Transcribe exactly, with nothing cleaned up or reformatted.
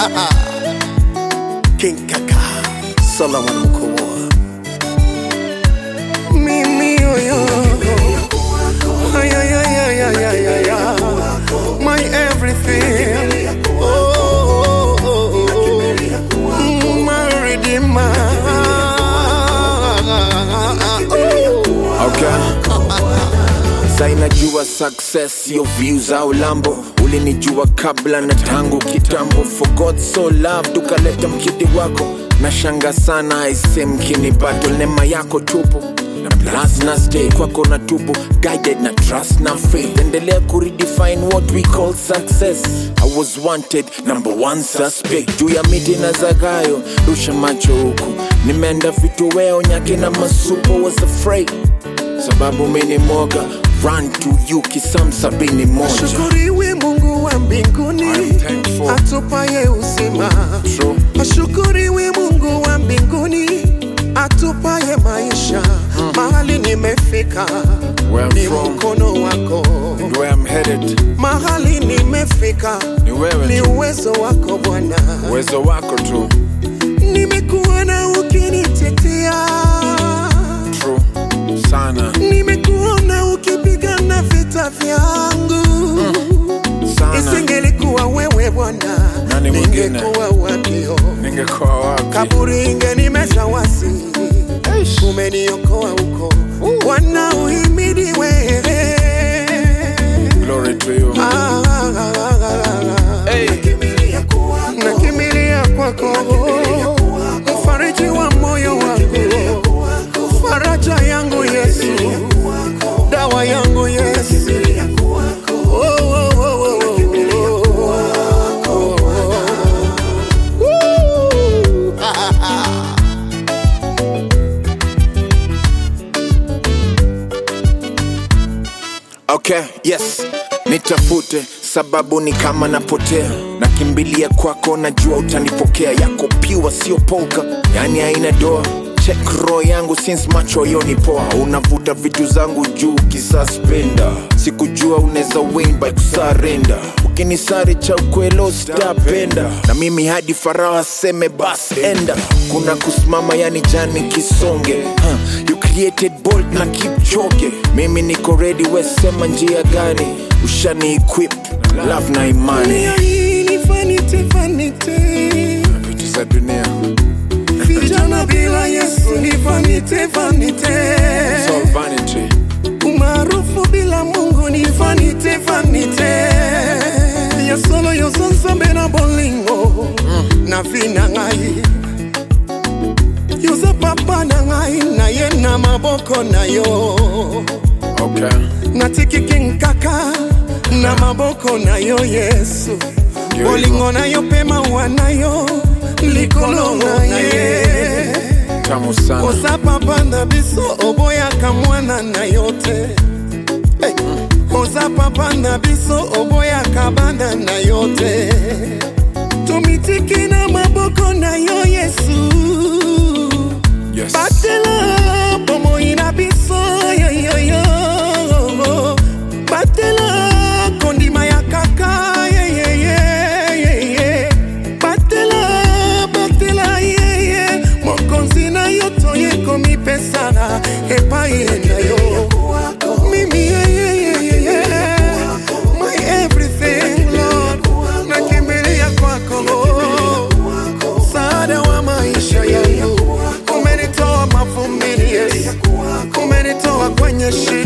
King Kaka Solomon Mkoa. Mimi yo ay ay ay ay ay ay ay, my everything. Oh, oh, oh, oh. My redeemer. Okay. Sainajua success your views au lambo. Ulinijua kabla na tangu kitambo. For God so loved tukaleta mkidi wako. Nashanga sana aise mkini battle. Nema yako tupo na plus na stay kwako na tubu. Guided na trust na faith. Endelea kuredefine what we call success. I was wanted, number one suspect. Juu ya miti na zagayo, rusha macho huku. Nimeenda vitu weo nyake na masupo. Was afraid sababu mini moga. Run to you kisam sabini moja. Ashukuriwe Mungu wa mbinguni atupaye uzima. Ashukuriwe Mungu wa mbinguni atupaye maisha. hmm. Mahali nimefika ni mkono wako. And where I'm headed Mahali nimefika ni wewe ni uwezo wako Bwana. Uwezo wako tu. Nimekuona ukinitetea True sana. Nimekuona ukipigana vita vyangu. mm. Isingelikuwa wewe Bwana, ningekuwa wapi? Ningekuwa wapi? Kaburi ingenimeza wasi. Umeniokoa huko Bwana, uhimidiwe. Glory to you. ah, ah, ah, ah. Hey. Nakimilia kwako, mfariji wa moyo wangu, faraja yangu Yesu, dawa yangu Yesu. Oh, oh, oh, oh, oh, oh, oh. Okay, yes. Nitafute sababu ni kama napotea. Nakimbilia kwako najua utanipokea. Yako piwa sio polka, yani haina doa. Check roho yangu since macho yoni poa. Unavuta vitu zangu juu kisaspenda. Sikujua uneza win by kusarenda. Ukinisari cha ukwelo sitapenda. Na mimi hadi Farao aseme bas enda. Kuna kusimama yani jani kisonge. huh. You created bold na keep choke. Mimi niko ready, we sema njia gani. Ushani equip love na imani. Dunia hii ni vanity, vanity. Vitu za dunia. Vijana bila Yesu ni vanity, vanity. It's all vanity. Umaarufu bila Mungu ni vanity, vanity. Ya solo yo sonsa bena bolingo. mm. Na vina ngai Yuza papa na ngai na ye na maboko na yo. Okay. Na tiki King Kaka na maboko na yo Yesu. Bolingo na yo pema wanayo likolo na ye. Tamu sana. Oza papa na biso oboya kamwana na yote. Hey. Oza papa na biso oboya kabanda na yote. Tumitiki na maboko na yo Yesu. Yes. Batela pomo ina biso yo yo yo. Batela kondima ya Kaka ye ye ye ye. Batela batela ye ye. Mokonzi na yo toye komi pesana epa ye na yo. Mimi ye ye ye ye. My everything Lord. Nakimbilia kwako. Sada wa maisha yangu. Umenitoa mavumini Yesu. Umenitoa kwenye shida.